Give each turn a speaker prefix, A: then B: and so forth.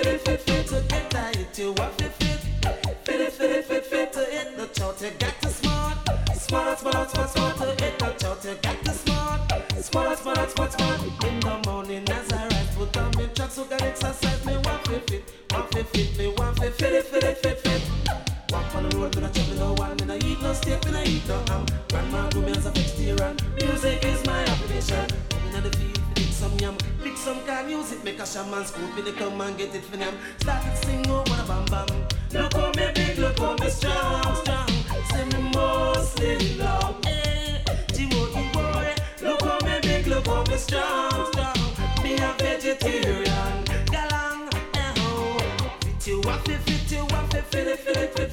A: fit to get tight. You want fit to hit the chart. You got to smart to hit the chart. You got to smart. In the morning as I rise, put on me tracks so can exercise. Me want fit, me want fit. Walk on the road, me not chop no one. Me not eat no steak, me not eat no ham. Grandma do me as a vegetarian. Music is my occupation. Coming on the field, pick some yam. Pick some kind music, make a shaman scoop in the come and get it for them. Start to sing, oh, what a bam bam. Look how me big, look how me strong. Say me mostly love, G.O.E. boy. Look how me big, look how me strong. Me a vegetarian, galang, fit you, fit